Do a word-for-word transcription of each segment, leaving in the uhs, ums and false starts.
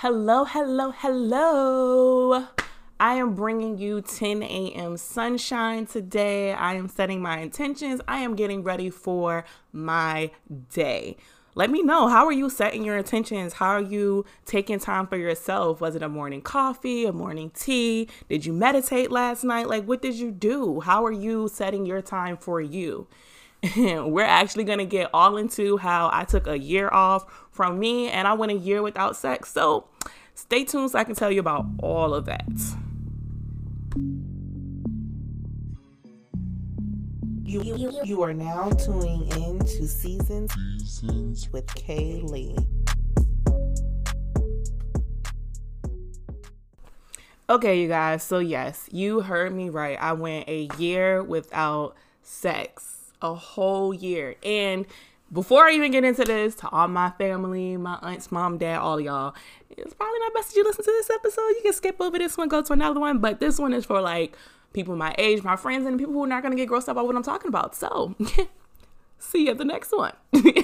Hello, hello, hello. I am bringing you ten a.m. sunshine today. I am setting my intentions. I am getting ready for my day. Let me know, how are you setting your intentions? How are you taking time for yourself? Was it a morning coffee, a morning tea? Did you meditate last night? Like, what did you do? How are you setting your time for you? We're actually going to get all into how I took a year off from me and I went a year without sex. So stay tuned so I can tell you about all of that. You, you, you are now tuning in to Seasons, Seasons with Kaylee. Okay, you guys. So yes, you heard me right. I went a year without sex. A whole year. And before I even get into this, to all my family, my aunts, mom, dad, all of y'all, it's probably not best that you listen to this episode. You can skip over this one, go to another one. But this one is for like people my age, my friends, and people who are not going to get grossed up about what I'm talking about. So see you at the next one.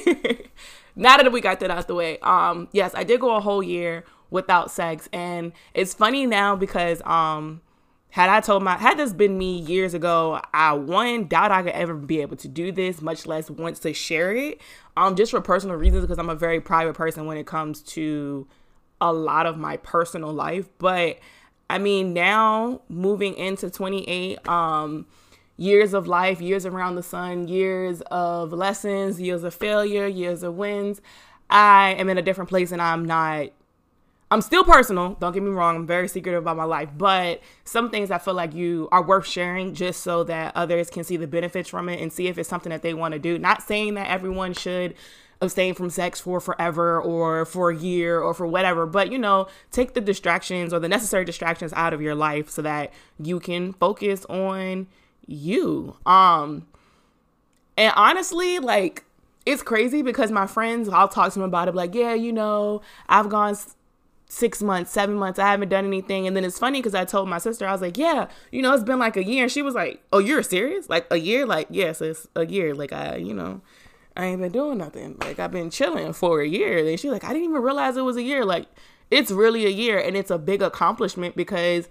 Now that we got that out the way, um, yes, I did go a whole year without sex. And it's funny now because um, Had I told my, had this been me years ago, I, one, doubt I could ever be able to do this, much less want to share it, um, just for personal reasons, because I'm a very private person when it comes to a lot of my personal life. But, I mean, now, moving into twenty-eight, um, years of life, years around the sun, years of lessons, years of failure, years of wins, I am in a different place and I'm not, I'm still personal. Don't get me wrong. I'm very secretive about my life, but some things I feel like you are worth sharing just so that others can see the benefits from it and see if it's something that they want to do. Not saying that everyone should abstain from sex for forever or for a year or for whatever, but you know, take the distractions or the necessary distractions out of your life so that you can focus on you. Um, and honestly, like, it's crazy because my friends, I'll talk to them about it, like, yeah, you know, I've gone six months, seven months, I haven't done anything. And then it's funny because I told my sister, I was like, yeah, you know, it's been like a year. And she was like, oh, you're serious? Like a year? Like, yes, it's a year. Like, I, you know, I ain't been doing nothing. Like, I've been chilling for a year. And she's like, I didn't even realize it was a year. Like, it's really a year. And it's a big accomplishment because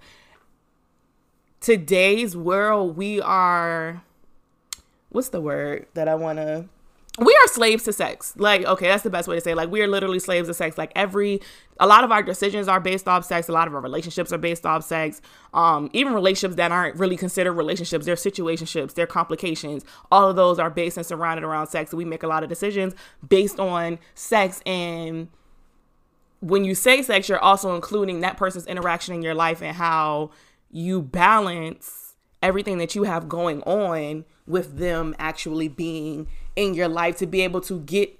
today's world, we are, what's the word that I want to, we are slaves to sex. Like, okay, that's the best way to say it. Like, we are literally slaves to sex. Like, every, a lot of our decisions are based off sex. A lot of our relationships are based off sex. Um, even relationships that aren't really considered relationships, they're situationships, they're complications. All of those are based and surrounded around sex. We make a lot of decisions based on sex. And when you say sex, you're also including that person's interaction in your life and how you balance everything that you have going on with them actually being in your life to be able to get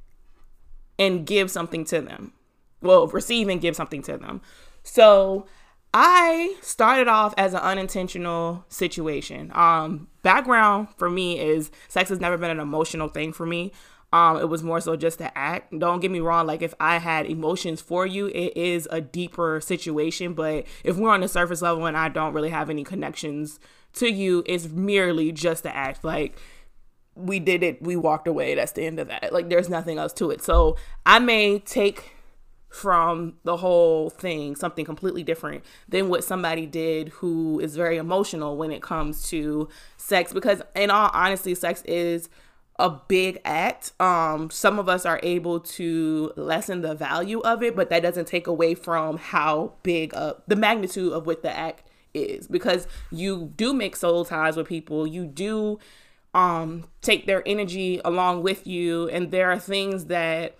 and give something to them. Well, receive and give something to them. So I started off as an unintentional situation. Um, background for me is sex has never been an emotional thing for me. Um, it was more so just to act. Don't get me wrong. Like, if I had emotions for you, it is a deeper situation. But if we're on the surface level and I don't really have any connections to you, it's merely just to act. Like, we did it, we walked away, that's the end of that. Like, there's nothing else to it. So I may take from the whole thing something completely different than what somebody did who is very emotional when it comes to sex, because in all honesty, sex is a big act. Um, some of us are able to lessen the value of it, but that doesn't take away from how big uh, the magnitude of what the act is, because you do make soul ties with people. You do um, take their energy along with you. And there are things that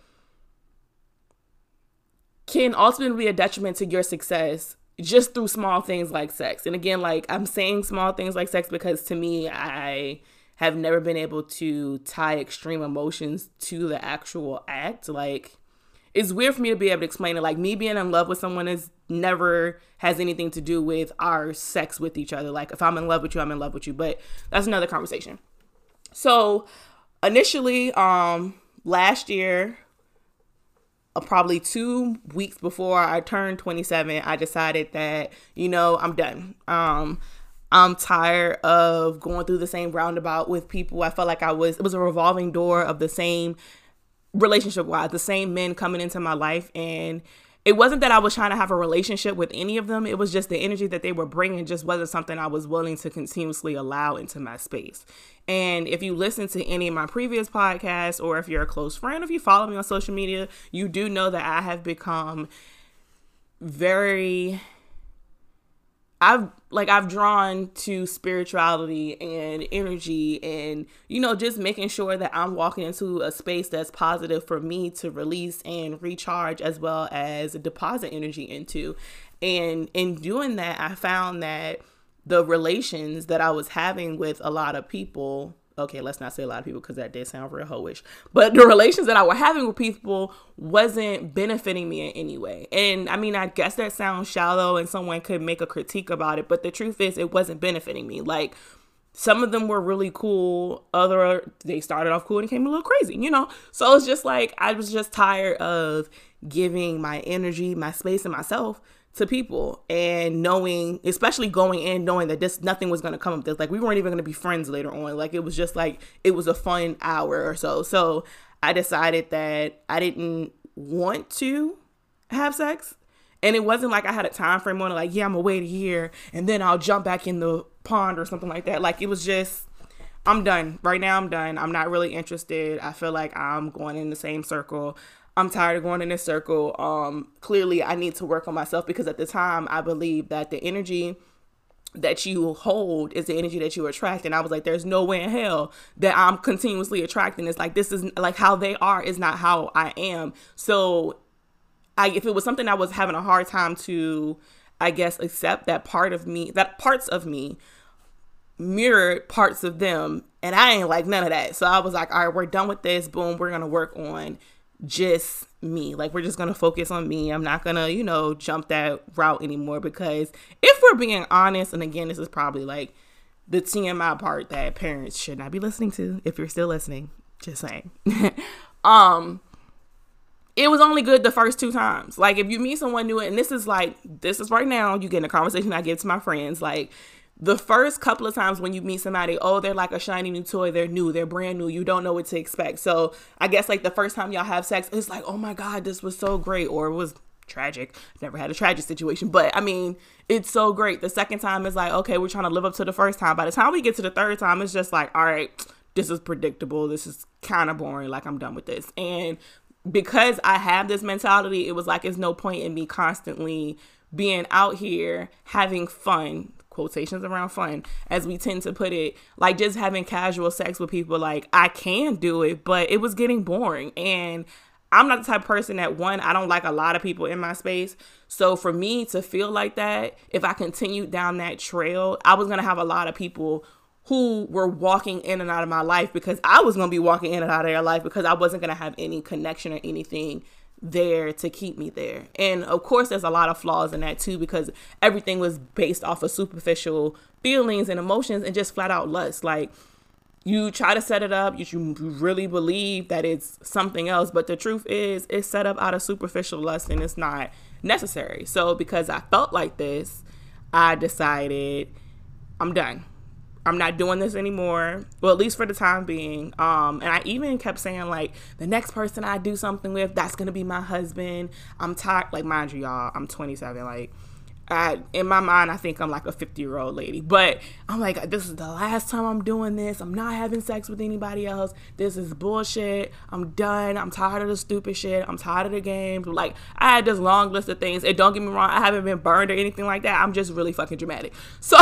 can ultimately be a detriment to your success just through small things like sex. And again, like, I'm saying small things like sex because to me, I have never been able to tie extreme emotions to the actual act. Like, it's weird for me to be able to explain it. Like, me being in love with someone is never has anything to do with our sex with each other. Like, if I'm in love with you, I'm in love with you. But that's another conversation. So initially, um, last year, uh, probably two weeks before I turned twenty-seven, I decided that, you know, I'm done. Um, I'm tired of going through the same roundabout with people. I felt like I was, it was a revolving door of the same relationship wise, the same men coming into my life. And it wasn't that I was trying to have a relationship with any of them. It was just the energy that they were bringing just wasn't something I was willing to continuously allow into my space. And if you listen to any of my previous podcasts, or if you're a close friend, if you follow me on social media, you do know that I have become very... I've like I've drawn to spirituality and energy and, you know, just making sure that I'm walking into a space that's positive for me to release and recharge, as well as deposit energy into. And in doing that, I found that the relations that I was having with a lot of people, okay, let's not say a lot of people because that did sound real hoish, but the relations that I was having with people wasn't benefiting me in any way. And I mean, I guess that sounds shallow and someone could make a critique about it, but the truth is it wasn't benefiting me. Like, some of them were really cool. Other, they started off cool and came a little crazy, you know? So it's just like, I was just tired of giving my energy, my space, and myself to people, and knowing, especially going in, knowing that this, nothing was going to come of this. Like, we weren't even going to be friends later on. Like, it was just like, it was a fun hour or so. So I decided that I didn't want to have sex. And it wasn't like I had a time frame on it. Like, yeah, I'm gonna wait a year and then I'll jump back in the pond or something like that. Like, it was just, I'm done. Right now I'm done. I'm not really interested. I feel like I'm going in the same circle. I'm tired of going in this circle. Um, clearly I need to work on myself, because at the time I believe that the energy that you hold is the energy that you attract. And I was like, there's no way in hell that I'm continuously attracting. It's like, this is like how they are is not how I am. So I, if it was something I was having a hard time to, I guess, accept, that part of me, that parts of me mirrored parts of them. And I ain't like none of that. So I was like, all right, we're done with this. Boom. We're going to work on just me. Like, we're just going to focus on me. I'm not going to, you know, jump that route anymore, because if we're being honest, and again, this is probably like the T M I part that parents should not be listening to. If you're still listening, just saying, um, it was only good the first two times. Like, if you meet someone new, and this is like, this is right now, you get in a conversation I give to my friends, like, the first couple of times when you meet somebody, oh, they're like a shiny new toy. They're new. They're brand new. You don't know what to expect. So I guess like the first time y'all have sex, it's like, oh my God, this was so great. Or it was tragic. Never had a tragic situation. But I mean, it's so great. The second time is like, okay, we're trying to live up to the first time. By the time we get to the third time, it's just like, all right, this is predictable. This is kind of boring. Like, I'm done with this. And because I have this mentality, it was like, it's no point in me constantly being out here having fun, quotations around fun, as we tend to put it, like just having casual sex with people. Like, I can do it, but it was getting boring. And I'm not the type of person that, one, I don't like a lot of people in my space. So for me to feel like that, if I continued down that trail, I was going to have a lot of people who were walking in and out of my life, because I was going to be walking in and out of their life, because I wasn't going to have any connection or anything there to keep me there. And of course, there's a lot of flaws in that too, because everything was based off of superficial feelings and emotions and just flat out lust. Like, you try to set it up, you, you really believe that it's something else, but the truth is it's set up out of superficial lust and it's not necessary. So because I felt like this, I decided I'm done. I'm not doing this anymore. Well, at least for the time being. Um, and I even kept saying, like, the next person I do something with, that's going to be my husband. I'm tired. Like, mind you, y'all, I'm twenty-seven. Like, I, in my mind, I think I'm like a fifty year old lady, but I'm like, this is the last time I'm doing this. I'm not having sex with anybody else. This is bullshit. I'm done. I'm tired of the stupid shit. I'm tired of the games. Like, I had this long list of things, and don't get me wrong, I haven't been burned or anything like that. I'm just really fucking dramatic. So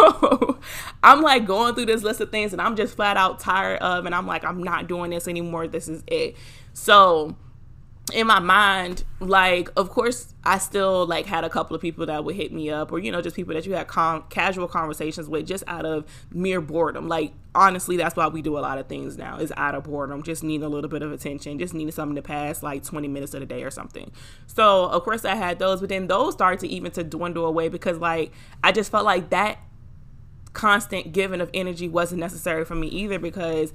I'm like going through this list of things, and I'm just flat out tired of, and I'm like, I'm not doing this anymore. This is it. So in my mind, like, of course, I still, like, had a couple of people that would hit me up, or, you know, just people that you had com- casual conversations with just out of mere boredom. Like, honestly, that's why we do a lot of things now, is out of boredom, just needing a little bit of attention, just needing something to pass, like, twenty minutes of the day or something. So, of course, I had those, but then those started to even to dwindle away, because, like, I just felt like that constant giving of energy wasn't necessary for me either, because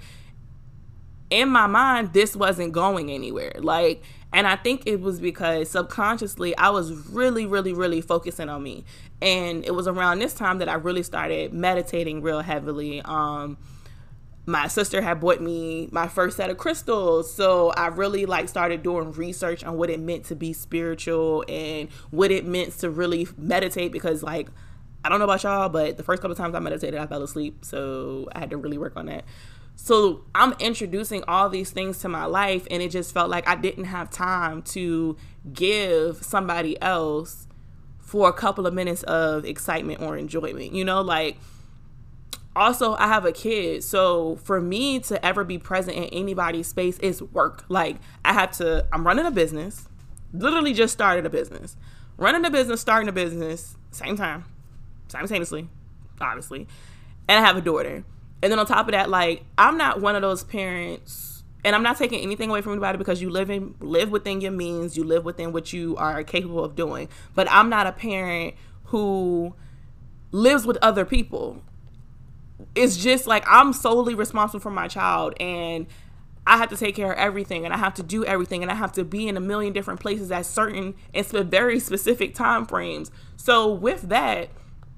in my mind, this wasn't going anywhere. Like, and I think it was because subconsciously I was really, really, really focusing on me. And it was around this time that I really started meditating real heavily. Um, my sister had bought me my first set of crystals. So I really like started doing research on what it meant to be spiritual and what it meant to really meditate, because like, I don't know about y'all, but the first couple of times I meditated, I fell asleep. So I had to really work on that. So I'm introducing all these things to my life, and it just felt like I didn't have time to give somebody else for a couple of minutes of excitement or enjoyment, you know, like, also I have a kid. So for me to ever be present in anybody's space is work. Like I have to, I'm running a business, literally just started a business, running a business, starting a business, same time, simultaneously, obviously. And I have a daughter. And then on top of that, like, I'm not one of those parents, and I'm not taking anything away from anybody, because you live in, live within your means, you live within what you are capable of doing. But I'm not a parent who lives with other people. It's just like, I'm solely responsible for my child, and I have to take care of everything, and I have to do everything, and I have to be in a million different places at certain and very specific time frames. So with that,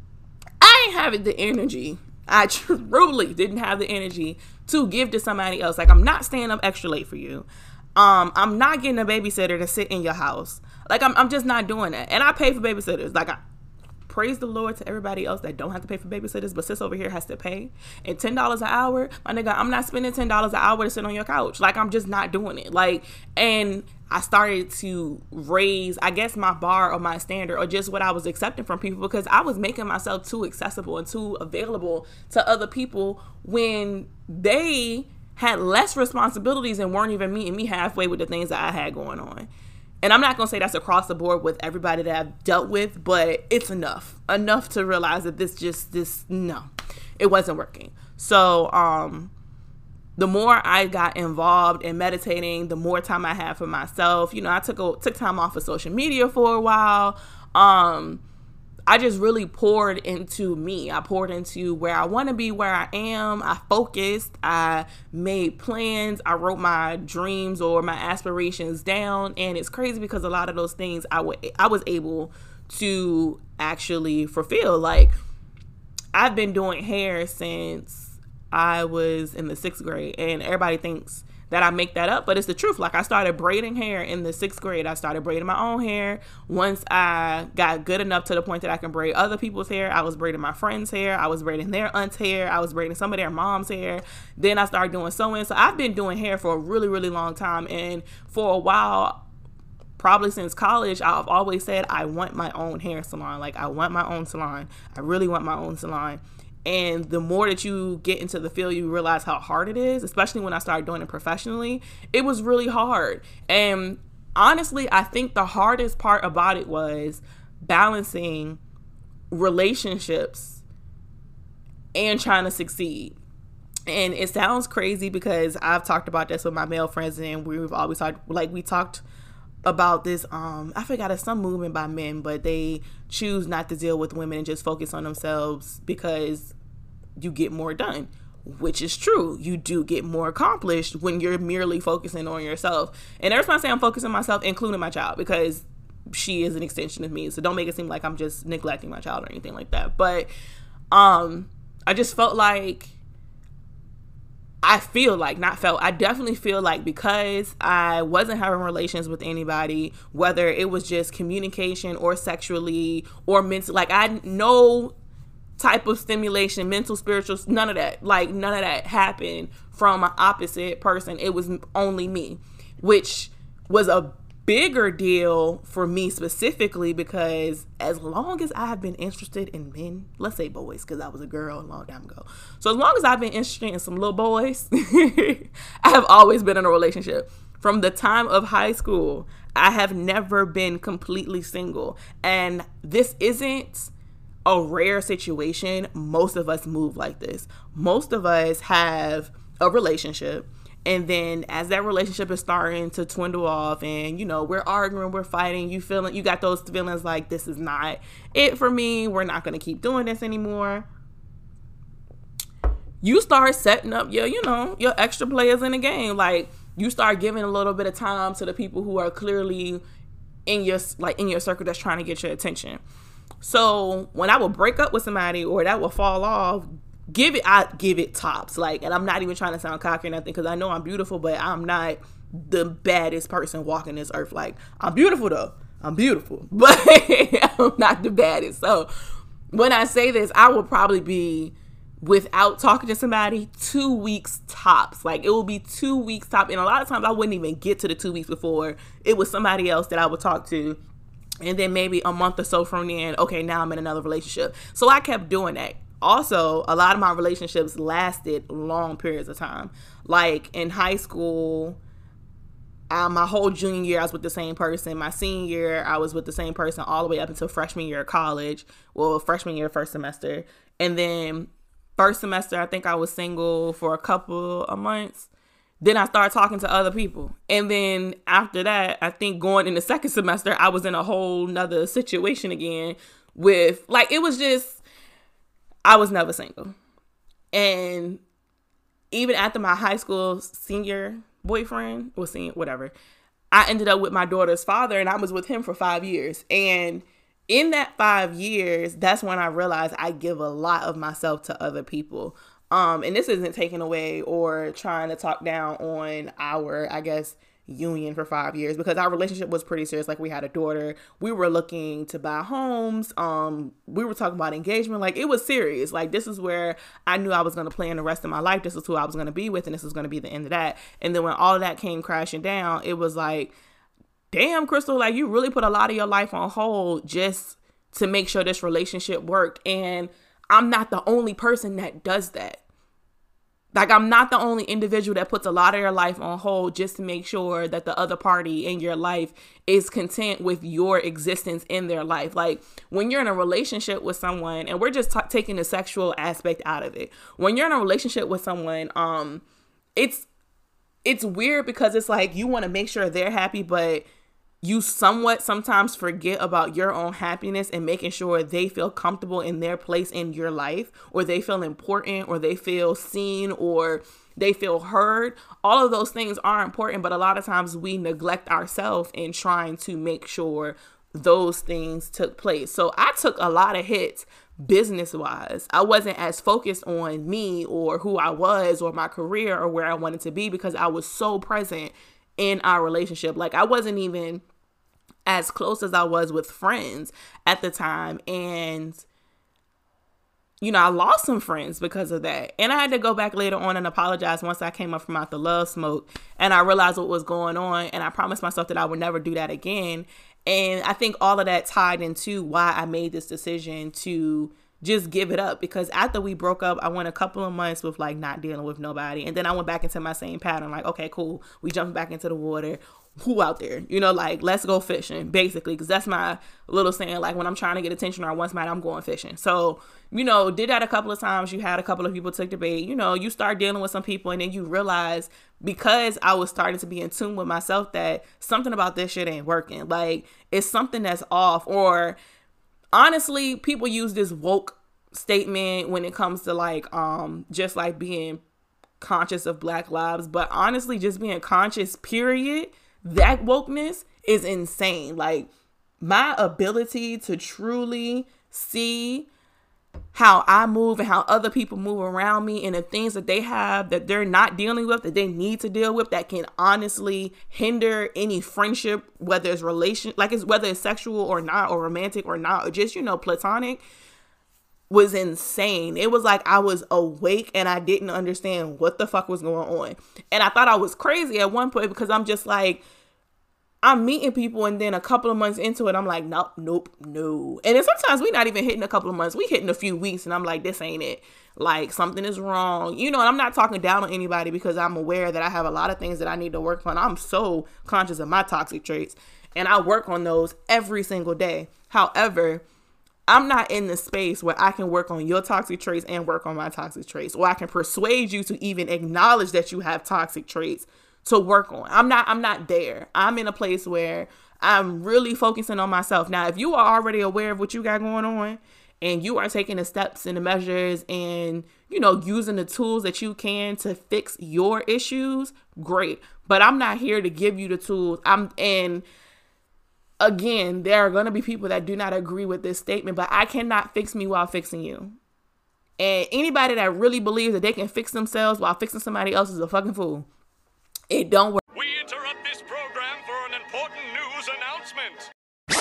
I ain't having the energy. I truly didn't have the energy to give to somebody else. Like, I'm not staying up extra late for you. Um, I'm not getting a babysitter to sit in your house. Like, I'm, I'm just not doing that. And I pay for babysitters. Like, I praise the Lord to everybody else that don't have to pay for babysitters, but sis over here has to pay. And ten dollars an hour, my nigga, I'm not spending ten dollars an hour to sit on your couch. Like, I'm just not doing it. Like, and I started to raise, I guess, my bar or my standard, or just what I was accepting from people, because I was making myself too accessible and too available to other people when they had less responsibilities and weren't even meeting me halfway with the things that I had going on. And I'm not going to say that's across the board with everybody that I've dealt with, but it's enough. Enough to realize that this just, this, no, it wasn't working. So, um... the more I got involved in meditating, the more time I had for myself. You know, I took a, took time off of social media for a while. Um, I just really poured into me. I poured into where I want to be, where I am. I focused. I made plans. I wrote my dreams or my aspirations down. And it's crazy because a lot of those things I, w- I was able to actually fulfill. Like, I've been doing hair since I was in the sixth grade, and everybody thinks that I make that up, but it's the truth. Like, I started braiding hair in the sixth grade. I started braiding my own hair. Once I got good enough to the point that I can braid other people's hair, I was braiding my friends' hair. I was braiding their aunt's hair. I was braiding some of their mom's hair. Then I started doing sewing. So I've been doing hair for a really, really long time. And for a while, probably since college, I've always said I want my own hair salon. Like, I want my own salon. I really want my own salon. And the more that you get into the field, you realize how hard it is, especially when I started doing it professionally. It was really hard. And honestly, I think the hardest part about it was balancing relationships and trying to succeed. And it sounds crazy because I've talked about this with my male friends, and we've always talked, like we talked about this, um, I forgot, it's some movement by men, but they choose not to deal with women and just focus on themselves because you get more done, which is true. You do get more accomplished when you're merely focusing on yourself. And every time I say I'm focusing on myself, including my child, because she is an extension of me. So don't make it seem like I'm just neglecting my child or anything like that. But um, I just felt like, I feel like, not felt, I definitely feel like because I wasn't having relations with anybody, whether it was just communication or sexually or mental, like I had no type of stimulation, mental, spiritual, none of that, like none of that happened from an opposite person. It was only me, which was a bigger deal for me specifically because as long as I have been interested in men, let's say boys, because I was a girl a long time ago. So as long as I've been interested in some little boys, I have always been in a relationship. From the time of high school, I have never been completely single. And this isn't a rare situation. Most of us move like this. Most of us have a relationship. And then as that relationship is starting to dwindle off and, you know, we're arguing, we're fighting, you feeling, you got those feelings like this is not it for me. We're not going to keep doing this anymore. You start setting up your, you know, your extra players in the game. Like you start giving a little bit of time to the people who are clearly in your, like in your circle that's trying to get your attention. So when I would break up with somebody or that would fall off, give it, I give it tops. Like, and I'm not even trying to sound cocky or nothing, because I know I'm beautiful, but I'm not the baddest person walking this earth. Like, I'm beautiful though. I'm beautiful, but I'm not the baddest. So when I say this, I will probably be, without talking to somebody, two weeks tops. Like, it will be two weeks top. And a lot of times I wouldn't even get to the two weeks before it was somebody else that I would talk to. And then maybe a month or so from then, okay, now I'm in another relationship. So I kept doing that. Also, a lot of my relationships lasted long periods of time. Like, in high school, um, my whole junior year, I was with the same person. My senior year, I was with the same person all the way up until freshman year of college. Well, freshman year, first semester. And then first semester, I think I was single for a couple of months. Then I started talking to other people. And then after that, I think going in the second semester, I was in a whole nother situation again with, like, it was just, I was never single. And even after my high school senior boyfriend, or senior, whatever, I ended up with my daughter's father, and I was with him for five years. And in that five years, that's when I realized I give a lot of myself to other people. Um, and this isn't taking away or trying to talk down on our, I guess, union for five years, because our relationship was pretty serious. Like, we had a daughter, we were looking to buy homes, um we were talking about engagement. Like, it was serious. Like, this is where I knew I was going to plan the rest of my life. This is who I was going to be with, and this was going to be the end of that. And then when all of that came crashing down, it was like, damn, Crystal, like, you really put a lot of your life on hold just to make sure this relationship worked. And I'm not the only person that does that. Like, I'm not the only individual that puts a lot of your life on hold just to make sure that the other party in your life is content with your existence in their life. Like, when you're in a relationship with someone, and we're just t- taking the sexual aspect out of it. When you're in a relationship with someone, um, it's, it's weird, because it's like, you want to make sure they're happy, but you somewhat sometimes forget about your own happiness and making sure they feel comfortable in their place in your life, or they feel important, or they feel seen, or they feel heard. All of those things are important, but a lot of times we neglect ourselves in trying to make sure those things took place. So I took a lot of hits business wise. I wasn't as focused on me or who I was or my career or where I wanted to be, because I was so present in our relationship. Like, I wasn't even as close as I was with friends at the time. And, you know, I lost some friends because of that. And I had to go back later on and apologize once I came up from out the love smoke and I realized what was going on. And I promised myself that I would never do that again. And I think all of that tied into why I made this decision to just give it up, because after we broke up, I went a couple of months with like not dealing with nobody. And then I went back into my same pattern. Like, okay, cool. We jumped back into the water. Who out there? You know, like, let's go fishing, basically. Because that's my little saying. Like, when I'm trying to get attention or I want somebody, I'm going fishing. So, you know, did that a couple of times. You had a couple of people take the bait. You know, you start dealing with some people, and then you realize, because I was starting to be in tune with myself, that something about this shit ain't working. Like, it's something that's off. Or honestly, people use this woke statement when it comes to like, um, just like being conscious of Black lives. But honestly, just being conscious, period, that wokeness is insane. Like, my ability to truly see how I move and how other people move around me, and the things that they have that they're not dealing with, that they need to deal with, that can honestly hinder any friendship, whether it's relation, like it's whether it's sexual or not, or romantic or not, or just, you know, platonic, was insane. It was like I was awake and I didn't understand what the fuck was going on. And I thought I was crazy at one point, because I'm just like, I'm meeting people, and then a couple of months into it, I'm like, nope, nope, no. And then sometimes we not even hitting a couple of months. We hitting a few weeks, and I'm like, this ain't it. Like, something is wrong. You know, and I'm not talking down on anybody, because I'm aware that I have a lot of things that I need to work on. I'm so conscious of my toxic traits, and I work on those every single day. However, I'm not in the space where I can work on your toxic traits and work on my toxic traits, or I can persuade you to even acknowledge that you have toxic traits to work on. I'm not, I'm not there. I'm in a place where I'm really focusing on myself. Now, if you are already aware of what you got going on, and you are taking the steps and the measures and, you know, using the tools that you can to fix your issues, great. But I'm not here to give you the tools. I'm, and again, there are going to be people that do not agree with this statement, but I cannot fix me while fixing you. And anybody that really believes that they can fix themselves while fixing somebody else is a fucking fool. It don't work. We interrupt this program for an important news announcement.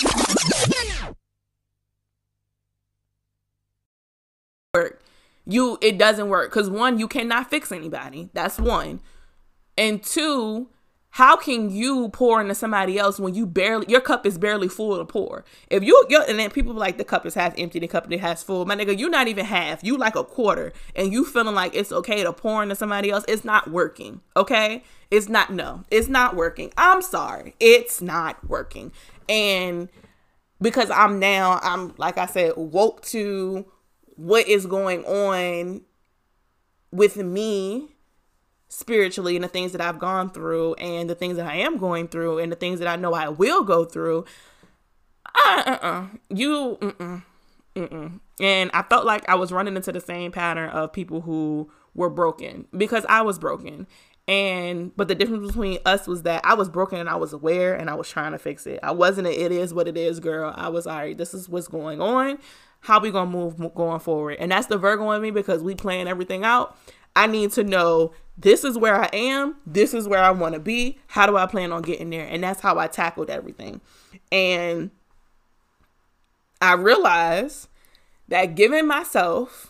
Work. You, it doesn't work. Because one, you cannot fix anybody. That's one. And two, how can you pour into somebody else when you barely, your cup is barely full to pour? If you, you're, and then people be like, the cup is half empty, the cup is half full. My nigga, you're not even half. You like a quarter. And you feeling like it's okay to pour into somebody else. It's not working. Okay? It's not, no. It's not working. I'm sorry. It's not working. And because I'm now, I'm, like I said, woke to what is going on with me spiritually and the things that I've gone through and the things that I am going through and the things that I know I will go through. Uh, uh-uh. You, mm-mm, mm-mm. And I felt like I was running into the same pattern of people who were broken because I was broken. And, but the difference between us was that I was broken and I was aware and I was trying to fix it. I wasn't a, it is what it is, girl. I was, all right, this is what's going on. How we gonna move going forward? And that's the Virgo in me because we plan everything out. I need to know this is where I am. This is where I want to be. How do I plan on getting there? And that's how I tackled everything. And I realized that giving myself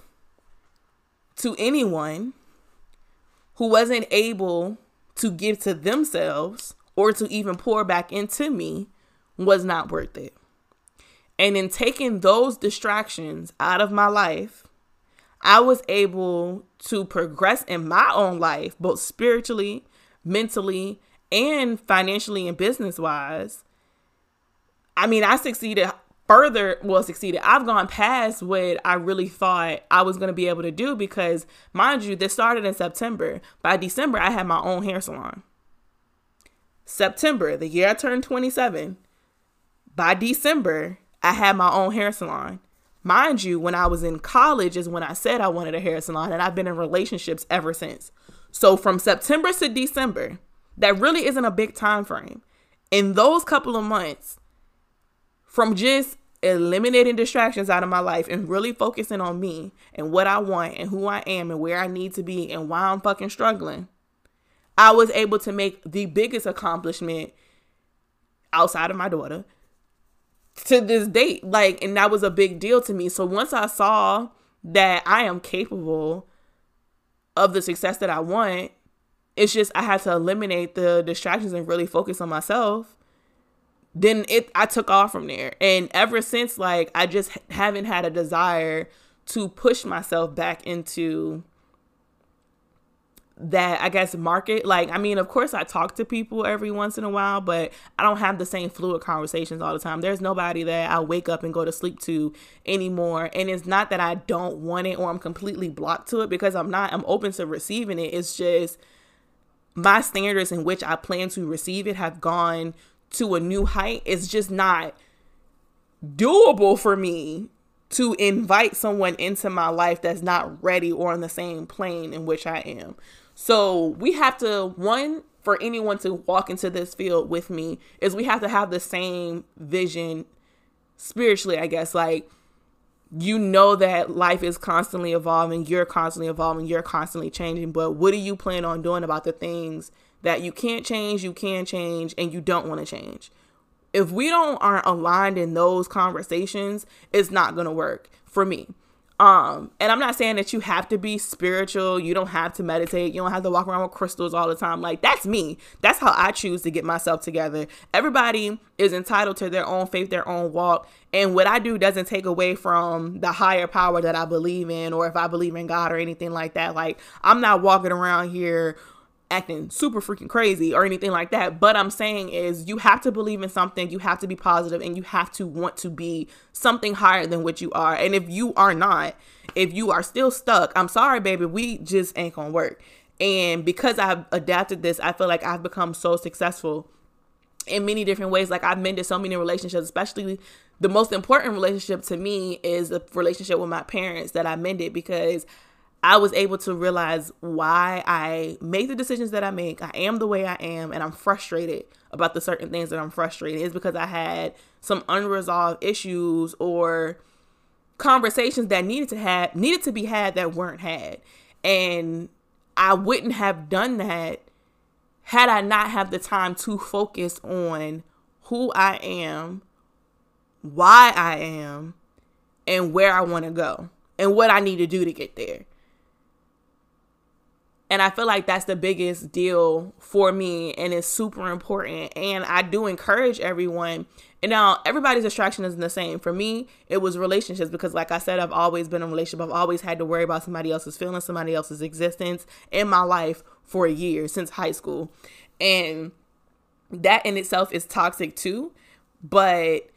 to anyone who wasn't able to give to themselves or to even pour back into me was not worth it. And in taking those distractions out of my life, I was able to progress in my own life, both spiritually, mentally, and financially and business wise. I mean, I succeeded further. Well, succeeded. I've gone past what I really thought I was going to be able to do because, mind you, this started in September. By December, I had my own hair salon. September, the year I turned twenty-seven. By December, I had my own hair salon. Mind you, when I was in college is when I said I wanted a hair salon, and I've been in relationships ever since. So from September to December, that really isn't a big time frame. In those couple of months, from just eliminating distractions out of my life and really focusing on me and what I want and who I am and where I need to be and why I'm fucking struggling, I was able to make the biggest accomplishment outside of my daughter to this date. Like, and that was a big deal to me. So once I saw that I am capable of the success that I want, it's just, I had to eliminate the distractions and really focus on myself. Then it, I took off from there. And ever since, like, I just haven't had a desire to push myself back into that, I guess, market. Like, I mean, of course I talk to people every once in a while, but I don't have the same fluid conversations all the time. There's nobody that I wake up and go to sleep to anymore. And it's not that I don't want it or I'm completely blocked to it, because I'm not. I'm open to receiving it. It's just my standards in which I plan to receive it have gone to a new height. It's just not doable for me to invite someone into my life that's not ready or on the same plane in which I am. So we have to, one, for anyone to walk into this field with me, is we have to have the same vision spiritually, I guess. Like, you know that life is constantly evolving, you're constantly evolving, you're constantly changing, but what do you plan on doing about the things that you can't change, you can change, and you don't want to change? If we don't aren't aligned in those conversations, it's not going to work for me. Um, and I'm not saying that you have to be spiritual. You don't have to meditate. You don't have to walk around with crystals all the time. Like, that's me. That's how I choose to get myself together. Everybody is entitled to their own faith, their own walk. And what I do doesn't take away from the higher power that I believe in, or if I believe in God or anything like that. Like, I'm not walking around here acting super freaking crazy or anything like that. But I'm saying is, you have to believe in something, you have to be positive, and you have to want to be something higher than what you are. And if you are not, if you are still stuck, I'm sorry, baby, we just ain't gonna work. And because I've adapted this, I feel like I've become so successful in many different ways. Like, I've mended so many relationships, especially the most important relationship to me is the relationship with my parents that I mended, because I was able to realize why I make the decisions that I make. I am the way I am, and I'm frustrated about the certain things that I'm frustrated. It's because I had some unresolved issues, or conversations that needed to have needed to be had that weren't had. And I wouldn't have done that had I not have the time to focus on who I am, why I am, and where I want to go, and what I need to do to get there. And I feel like that's the biggest deal for me, and it's super important. And I do encourage everyone. And now everybody's distraction isn't the same. For me, it was relationships, because like I said, I've always been in a relationship. I've always had to worry about somebody else's feelings, somebody else's existence in my life for years, since high school. And that in itself is toxic too. But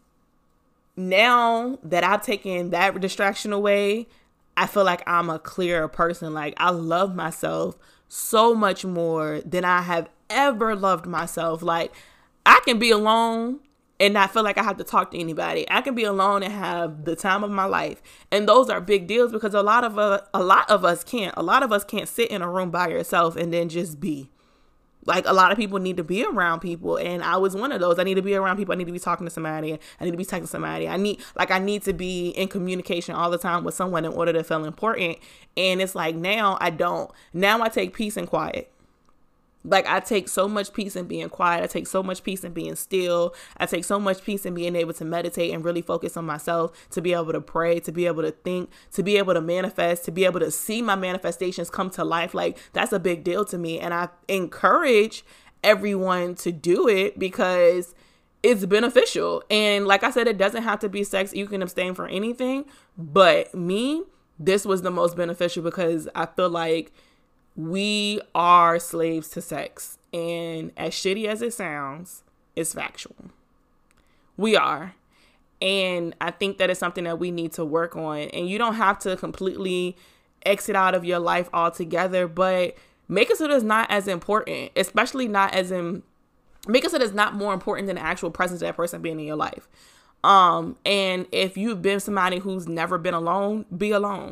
now that I've taken that distraction away, I feel like I'm a clearer person. Like, I love myself so much more than I have ever loved myself. Like, I can be alone and not feel like I have to talk to anybody. I can be alone and have the time of my life. And those are big deals, because a lot of uh, a lot of us can't. A lot of us can't sit in a room by yourself and then just be. Like, a lot of people need to be around people, and I was one of those. I need to be around people. I need to be talking to somebody. I need to be texting somebody. I need, like, I need to be in communication all the time with someone in order to feel important. And it's like, now I don't. Now I take peace and quiet. Like, I take so much peace in being quiet. I take so much peace in being still. I take so much peace in being able to meditate and really focus on myself, to be able to pray, to be able to think, to be able to manifest, to be able to see my manifestations come to life. Like, that's a big deal to me. And I encourage everyone to do it, because it's beneficial. And like I said, it doesn't have to be sex. You can abstain from anything. But me, this was the most beneficial, because I feel like we are slaves to sex. And as shitty as it sounds, it's factual. We are. And I think that is something that we need to work on. And you don't have to completely exit out of your life altogether, but make it so that it's not as important, especially not as in, make it so that it's not more important than the actual presence of that person being in your life. Um, and if you've been somebody who's never been alone, be alone.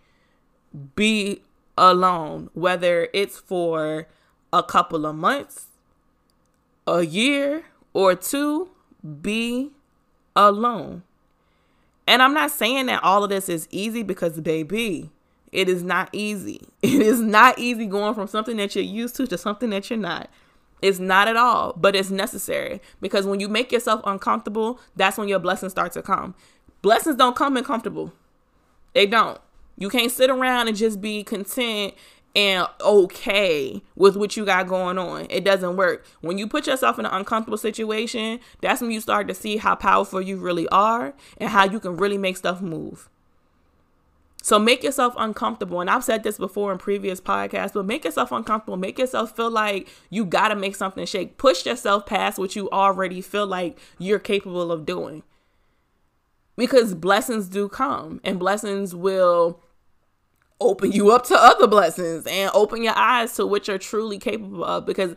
Be alone, whether it's for a couple of months, a year, or two, be alone. And I'm not saying that all of this is easy, because baby, it is not easy. It is not easy going from something that you're used to to something that you're not. It's not at all, but it's necessary, because when you make yourself uncomfortable, that's when your blessings start to come. Blessings don't come in comfortable. They don't. You can't sit around and just be content and okay with what you got going on. It doesn't work. When you put yourself in an uncomfortable situation, that's when you start to see how powerful you really are and how you can really make stuff move. So make yourself uncomfortable. And I've said this before in previous podcasts, but make yourself uncomfortable. Make yourself feel like you got to make something shake. Push yourself past what you already feel like you're capable of doing. Because blessings do come, and blessings will open you up to other blessings and open your eyes to what you're truly capable of. Because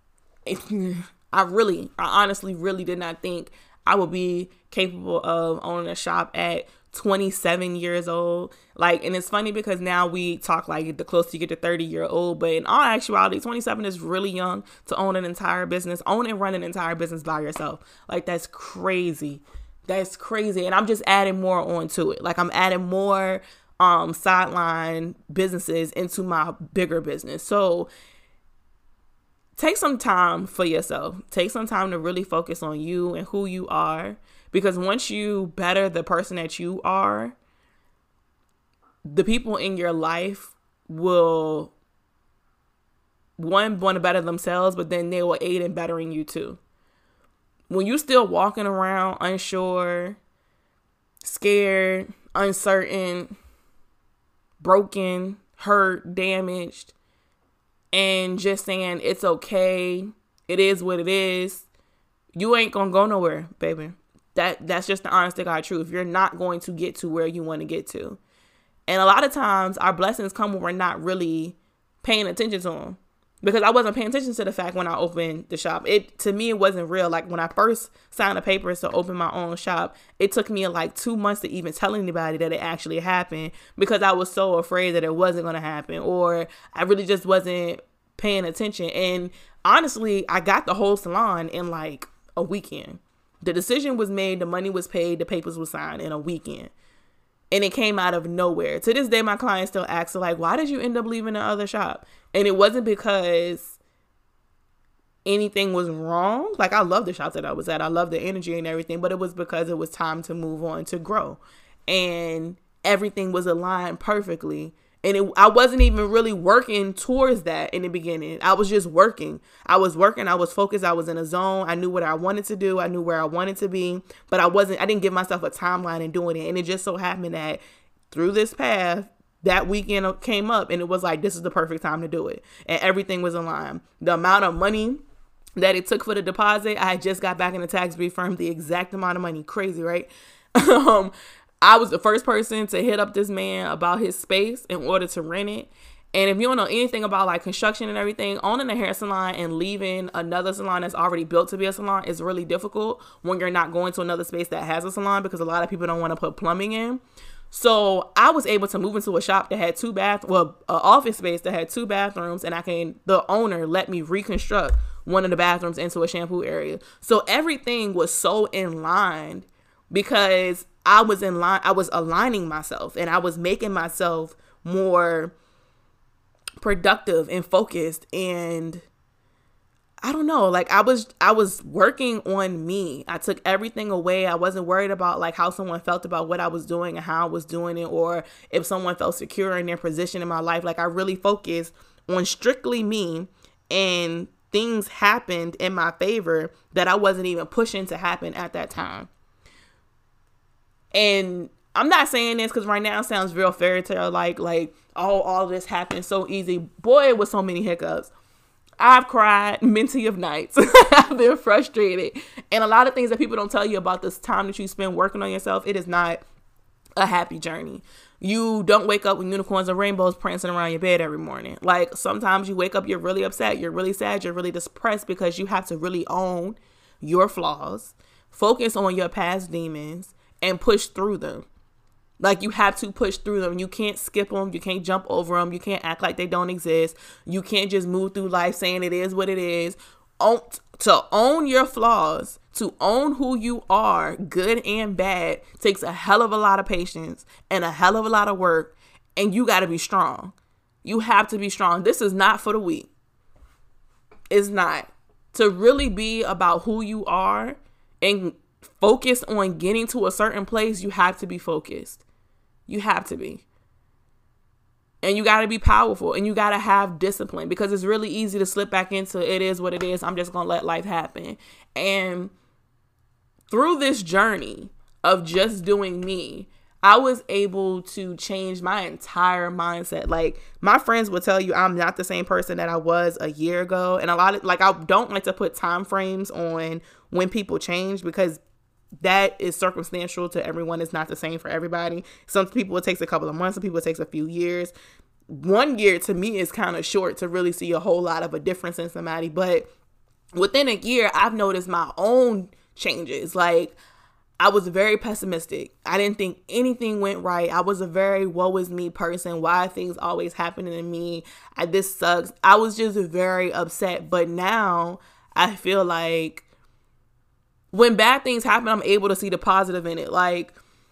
I really, I honestly really did not think I would be capable of owning a shop at twenty-seven years old. Like, and it's funny because now we talk like the closer you get to thirty year old, but in all actuality, twenty-seven is really young to own an entire business, own and run an entire business by yourself. Like, that's crazy. That's crazy. And I'm just adding more onto it. Like, I'm adding more um, sideline businesses into my bigger business. So take some time for yourself. Take some time to really focus on you and who you are. Because once you better the person that you are, the people in your life will, one, want to better themselves, but then they will aid in bettering you too. When you still walking around unsure, scared, uncertain, broken, hurt, damaged, and just saying it's okay, it is what it is, you ain't gonna go nowhere, baby. That that's just the honest to God truth. You're not going to get to where you want to get to. And a lot of times our blessings come when we're not really paying attention to them. Because I wasn't paying attention to the fact when I opened the shop. It to me, it wasn't real. Like, when I first signed the papers to open my own shop, it took me like two months to even tell anybody that it actually happened, because I was so afraid that it wasn't going to happen, or I really just wasn't paying attention. And honestly, I got the whole salon in like a weekend. The decision was made, the money was paid, the papers were signed in a weekend. And it came out of nowhere. To this day, my clients still ask, like, why did you end up leaving the other shop? And it wasn't because anything was wrong. Like, I love the shop that I was at. I love the energy and everything. But it was because it was time to move on, to grow. And everything was aligned perfectly. And it, I wasn't even really working towards that in the beginning. I was just working. I was working. I was focused. I was in a zone. I knew what I wanted to do. I knew where I wanted to be. But I wasn't, I didn't give myself a timeline in doing it. And it just so happened that through this path, that weekend came up and it was like, this is the perfect time to do it. And everything was aligned. The amount of money that it took for the deposit, I had just got back in the tax refund, the exact amount of money. Crazy, right? um, I was the first person to hit up this man about his space in order to rent it. And if you don't know anything about like construction and everything, owning a hair salon and leaving another salon that's already built to be a salon is really difficult when you're not going to another space that has a salon, because a lot of people don't want to put plumbing in. So I was able to move into a shop that had two bath, well, an office space that had two bathrooms, and I can, the owner let me reconstruct one of the bathrooms into a shampoo area. So everything was so in line because I was in line, I was aligning myself and I was making myself more productive and focused. And I don't know, like I was, I was working on me. I took everything away. I wasn't worried about like how someone felt about what I was doing and how I was doing it, or if someone felt secure in their position in my life. Like I really focused on strictly me, and things happened in my favor that I wasn't even pushing to happen at that time. And I'm not saying this because right now it sounds real fairy tale like, like, oh, all of this happened so easy. Boy, with so many hiccups. I've cried many of nights. I've been frustrated. And a lot of things that people don't tell you about this time that you spend working on yourself, it is not a happy journey. You don't wake up with unicorns and rainbows prancing around your bed every morning. Like sometimes you wake up, you're really upset, you're really sad, you're really depressed because you have to really own your flaws, focus on your past demons, and push through them. Like you have to push through them. You can't skip them. You can't jump over them. You can't act like they don't exist. You can't just move through life saying it is what it is. Own, to own your flaws, to own who you are, good and bad, takes a hell of a lot of patience and a hell of a lot of work. And you got to be strong. You have to be strong. This is not for the weak. It's not. To really be about who you are and focus on getting to a certain place, you have to be focused. You have to be. And you got to be powerful, and you got to have discipline, because it's really easy to slip back into it is what it is. I'm just going to let life happen. And through this journey of just doing me, I was able to change my entire mindset. Like my friends will tell you I'm not the same person that I was a year ago. And a lot of like, I don't like to put time frames on when people change, because that is circumstantial to everyone. It's not the same for everybody. Some people it takes a couple of months. Some people it takes a few years. One year to me is kind of short to really see a whole lot of a difference in somebody. But within a year, I've noticed my own changes. Like I was very pessimistic. I didn't think anything went right. I was a very woe is me person. Why are things always happening to me? I, this sucks. I was just very upset. But now I feel like when bad things happen, I'm able to see the positive in it. Like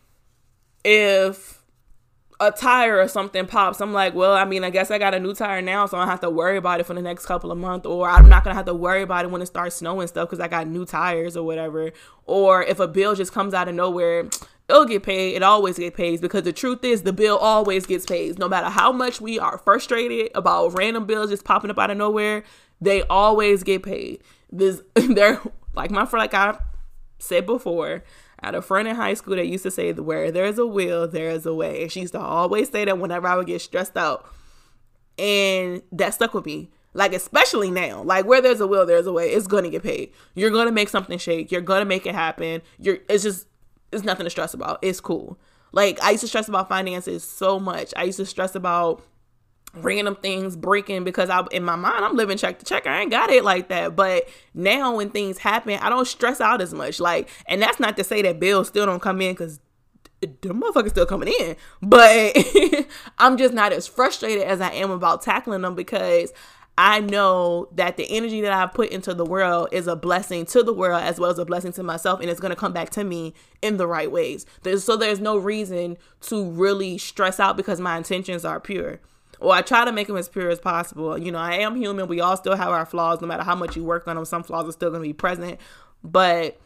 if a tire or something pops, I'm like, well, I mean, I guess I got a new tire now, so I don't have to worry about it for the next couple of months. Or I'm not going to have to worry about it when it starts snowing stuff because I got new tires or whatever. Or if a bill just comes out of nowhere, it'll get paid. It always gets paid, because the truth is the bill always gets paid. No matter how much we are frustrated about random bills just popping up out of nowhere, they always get paid. This, they're like my friend, like I said before, I had a friend in high school that used to say, where there's a will, there is a way. And she used to always say that whenever I would get stressed out. And that stuck with me. Like, especially now, like where there's a will, there's a way. It's going to get paid. You're going to make something shake. You're going to make it happen. You're, it's just, it's nothing to stress about. It's cool. Like I used to stress about finances so much. I used to stress about random things breaking because I, in my mind, I'm living check to check. I ain't got it like that. But now when things happen, I don't stress out as much. Like, and that's not to say that bills still don't come in, because the motherfucker's still coming in. But I'm just not as frustrated as I am about tackling them, because I know that the energy that I've put into the world is a blessing to the world as well as a blessing to myself, and it's going to come back to me in the right ways. There's, so there's no reason to really stress out because my intentions are pure. Or I try to make them as pure as possible. You know, I am human. We all still have our flaws. No matter how much you work on them, some flaws are still going to be present. But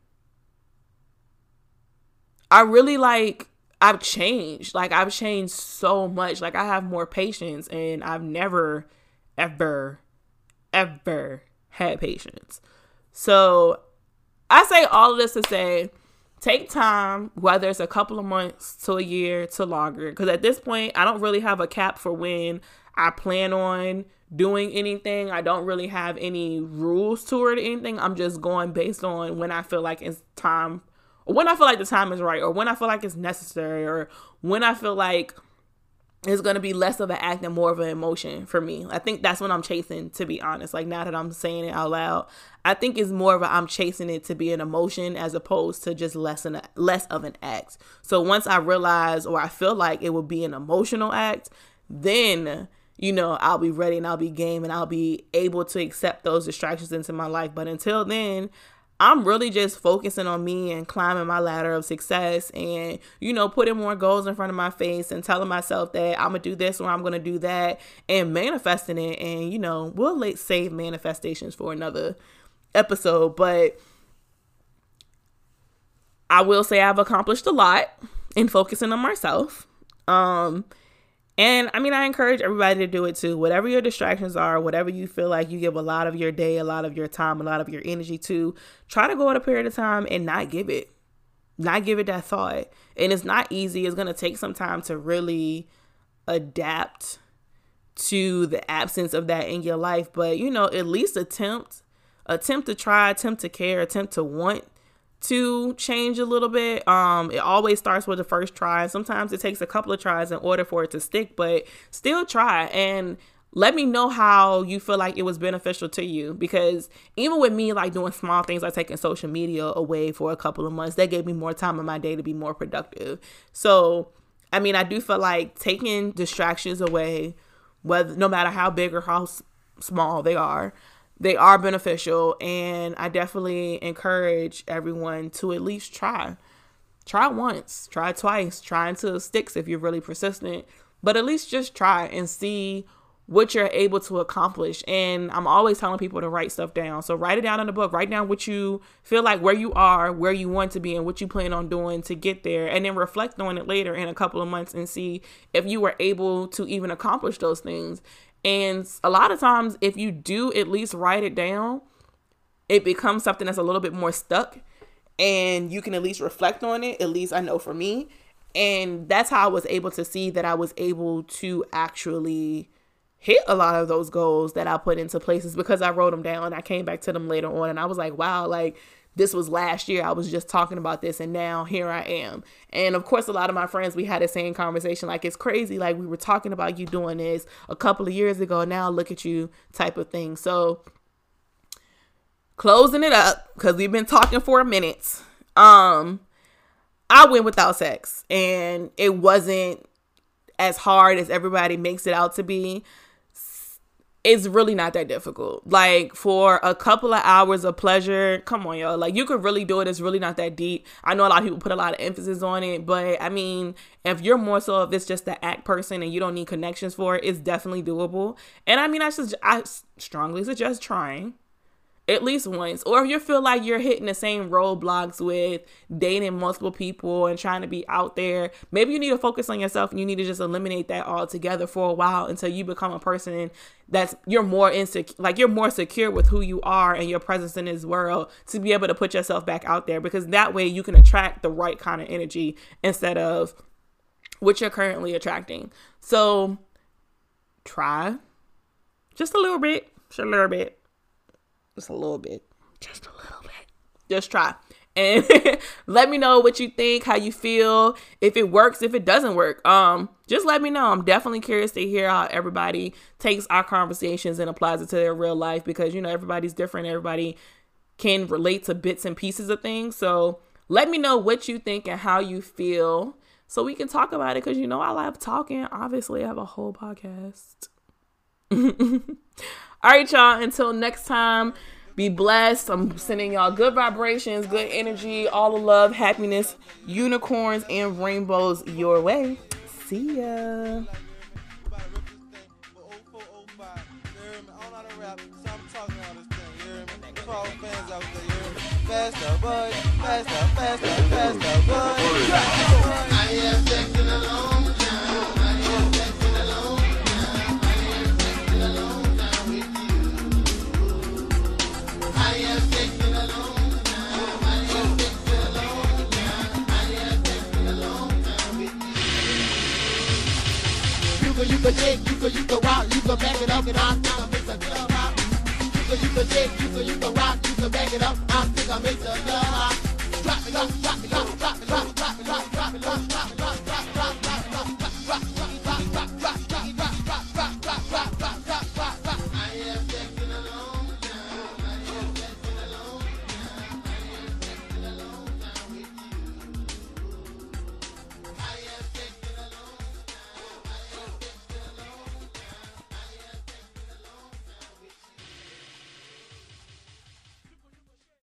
I really like, I've changed. Like, I've changed so much. Like, I have more patience, and I've never, ever, ever had patience. So I say all of this to say, take time, whether it's a couple of months to a year to longer. Because at this point, I don't really have a cap for when I plan on doing anything. I don't really have any rules to it or anything. I'm just going based on when I feel like it's time, or when I feel like the time is right, or when I feel like it's necessary, or when I feel like it's going to be less of an act and more of an emotion for me. I think that's what I'm chasing, to be honest. Like, now that I'm saying it out loud, I think it's more of a, I'm chasing it to be an emotion as opposed to just less, an, less of an act. So once I realize, or I feel like it will be an emotional act, then, you know, I'll be ready and I'll be game and I'll be able to accept those distractions into my life. But until then, I'm really just focusing on me and climbing my ladder of success and, you know, putting more goals in front of my face and telling myself that I'm going to do this or I'm going to do that and manifesting it. And, you know, we'll let save manifestations for another episode. But I will say I've accomplished a lot in focusing on myself. Um, And I mean, I encourage everybody to do it too. Whatever your distractions are, whatever you feel like you give a lot of your day, a lot of your time, a lot of your energy to, try to go at a period of time and not give it, not give it that thought. And it's not easy. It's going to take some time to really adapt to the absence of that in your life. But, you know, at least attempt, attempt to try, attempt to care, attempt to want to change a little bit. Um, it always starts with the first try. Sometimes it takes a couple of tries in order for it to stick, but still try and let me know how you feel like it was beneficial to you. Because even with me, like doing small things like taking social media away for a couple of months, that gave me more time in my day to be more productive. So, I mean, I do feel like taking distractions away, whether no matter how big or how s- small they are, they are beneficial, and I definitely encourage everyone to at least try. Try once, try twice, try until it sticks if you're really persistent, but at least just try and see what you're able to accomplish. And I'm always telling people to write stuff down. So write it down in the book. Write down what you feel like, where you are, where you want to be, and what you plan on doing to get there. And then reflect on it later in a couple of months and see if you were able to even accomplish those things. And a lot of times, if you do at least write it down, it becomes something that's a little bit more stuck and you can at least reflect on it. At least I know for me. And that's how I was able to see that I was able to actually hit a lot of those goals that I put into places because I wrote them down. I came back to them later on and I was like, wow, like this was last year. I was just talking about this and now here I am. And of course, a lot of my friends, we had the same conversation. Like, it's crazy. Like, we were talking about you doing this a couple of years ago. Now look at you type of thing. So closing it up, because we've been talking for a minute. Um, I went without sex and it wasn't as hard as everybody makes it out to be. It's really not that difficult. Like, for a couple of hours of pleasure, come on, y'all. Like, you could really do it. It's really not that deep. I know a lot of people put a lot of emphasis on it, but I mean, if you're more so if it's just the act person and you don't need connections for it, it's definitely doable. And I mean, I just I strongly suggest trying at least once. Or if you feel like you're hitting the same roadblocks with dating multiple people and trying to be out there, maybe you need to focus on yourself and you need to just eliminate that altogether for a while until you become a person that's you're more insecure, like you're more secure with who you are and your presence in this world to be able to put yourself back out there, because that way you can attract the right kind of energy instead of what you're currently attracting. So try just a little bit, just a little bit. Just a little bit. Just a little bit. Just try. And let me know what you think, how you feel, if it works, if it doesn't work. Um, just let me know. I'm definitely curious to hear how everybody takes our conversations and applies it to their real life, because, you know, everybody's different. Everybody can relate to bits and pieces of things. So let me know what you think and how you feel so we can talk about it, because, you know, I love talking. Obviously, I have a whole podcast. All right, y'all. Until next time, be blessed. I'm sending y'all good vibrations, good energy, all the love, happiness, unicorns, and rainbows your way. See ya. Faster, boy. Faster, faster, faster, boy. I have sex in a long time. I have sex in a long time. I have sex in a long time with you. I have sex in a long time. I have sex in a long time. I have sex in a long time with you. You can, you can shake, you can, you can rock, you can back it up, and I'll think I make a good rock. You can, you can shake, you can, you can rock, you can back it up. I think I make a good rock.